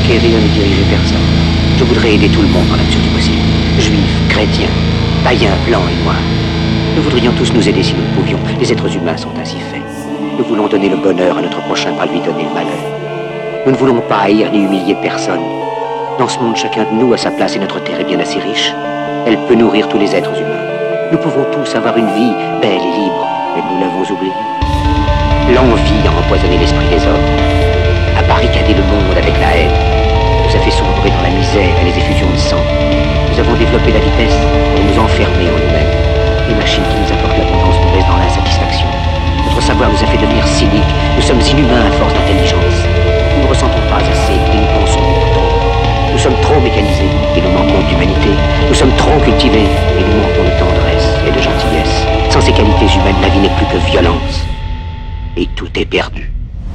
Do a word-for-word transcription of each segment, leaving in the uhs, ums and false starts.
conquérir ni diriger personne. Je voudrais aider tout le monde dans la mesure du possible. Juifs, chrétiens, païens, blancs et noirs. Nous voudrions tous nous aider si nous le pouvions. Les êtres humains sont ainsi faits. Nous voulons donner le bonheur à notre prochain, pas lui donner le malheur. Nous ne voulons pas haïr ni humilier personne. Dans ce monde, chacun de nous a sa place et notre terre est bien assez riche. Elle peut nourrir tous les êtres humains. Nous pouvons tous avoir une vie belle et libre, mais nous l'avons oublié. L'envie a empoisonné l'esprit des hommes, a barricadé le monde avec la haine, nous a fait sombrer dans la misère et les effusions de sang. Nous avons développé la vitesse pour nous enfermer en nous-mêmes. Les machines qui nous apportent l'abondance nous laissent dans l'insatisfaction. Notre savoir nous a fait devenir cyniques. Nous sommes inhumains à force d'intelligence. Nous ne ressentons pas assez et nous pensons beaucoup trop. Nous sommes trop mécanisés et nous manquons d'humanité. Nous sommes trop cultivés et nous manquons de tendresse et de gentillesse. Sans ces qualités humaines, la vie n'est plus que violence. Et tout est perdu.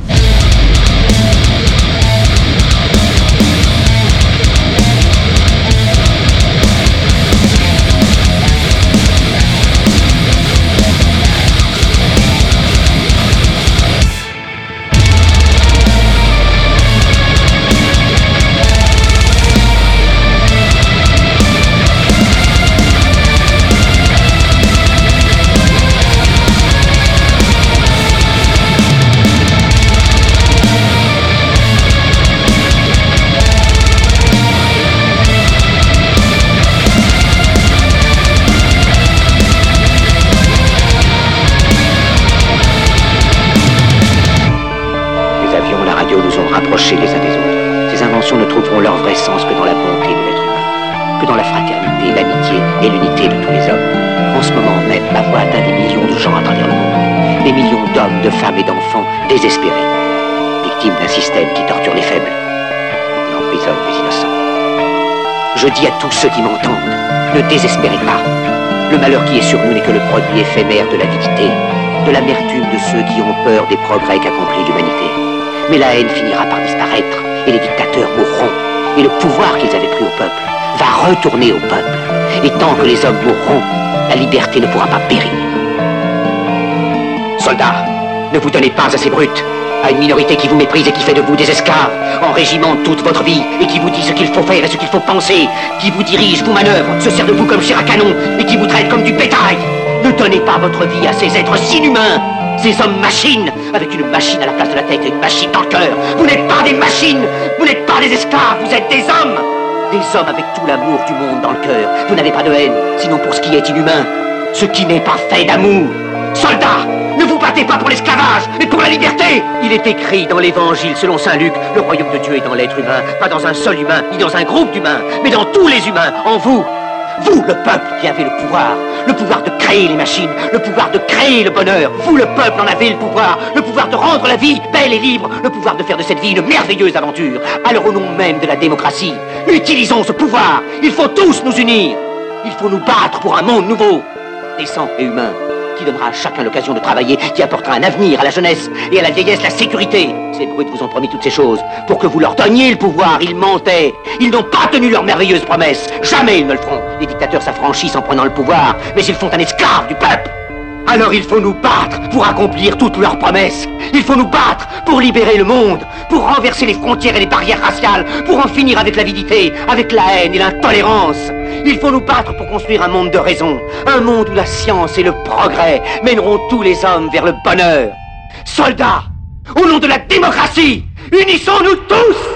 Rapprochés les uns des autres. Ces inventions ne trouveront leur vrai sens que dans la bonté de l'être humain, que dans la fraternité, l'amitié et l'unité de tous les hommes. En ce moment même, la voix atteint des millions de gens à travers le monde. Des millions d'hommes, de femmes et d'enfants désespérés, victimes d'un système qui torture les faibles et emprisonne les innocents. Je dis à tous ceux qui m'entendent, ne désespérez pas. Le malheur qui est sur nous n'est que le produit éphémère de l'avidité, de l'amertume de ceux qui ont peur des progrès qu'accomplit l'humanité. Mais la haine finira par disparaître, et les dictateurs mourront, et le pouvoir qu'ils avaient pris au peuple va retourner au peuple. Et tant que les hommes mourront, la liberté ne pourra pas périr. Soldats, ne vous donnez pas à ces brutes, à une minorité qui vous méprise et qui fait de vous des esclaves, en régiment toute votre vie, et qui vous dit ce qu'il faut faire et ce qu'il faut penser, qui vous dirige, vous manœuvre, se sert de vous comme chair à canon, et qui vous traite comme du bétail. Ne donnez pas votre vie à ces êtres inhumains, ces hommes-machines, avec une machine à la place de la tête et une machine dans le cœur. Vous n'êtes pas des machines, vous n'êtes pas des esclaves, vous êtes des hommes. Des hommes avec tout l'amour du monde dans le cœur. Vous n'avez pas de haine, sinon pour ce qui est inhumain, ce qui n'est pas fait d'amour. Soldats, ne vous battez pas pour l'esclavage, mais pour la liberté. Il est écrit dans l'évangile selon saint Luc, le royaume de Dieu est dans l'être humain, pas dans un seul humain, ni dans un groupe d'humains, mais dans tous les humains, en vous. Vous, le peuple, qui avez le pouvoir, le pouvoir de créer les machines, le pouvoir de créer le bonheur. Vous, le peuple, en avez le pouvoir, le pouvoir de rendre la vie belle et libre, le pouvoir de faire de cette vie une merveilleuse aventure. Alors au nom même de la démocratie, utilisons ce pouvoir. Il faut tous nous unir. Il faut nous battre pour un monde nouveau, décent et humain, qui donnera à chacun l'occasion de travailler, qui apportera un avenir à la jeunesse et à la vieillesse la sécurité. Ces brutes vous ont promis toutes ces choses pour que vous leur donniez le pouvoir. Ils mentaient. Ils n'ont pas tenu leurs merveilleuses promesses. Jamais ils ne le feront. Les dictateurs s'affranchissent en prenant le pouvoir, mais ils font un esclave du peuple. Alors il faut nous battre pour accomplir toutes leurs promesses. Il faut nous battre pour libérer le monde, pour renverser les frontières et les barrières raciales, pour en finir avec l'avidité, avec la haine et l'intolérance. Il faut nous battre pour construire un monde de raison, un monde où la science et le progrès mèneront tous les hommes vers le bonheur. Soldats, au nom de la démocratie, unissons-nous tous!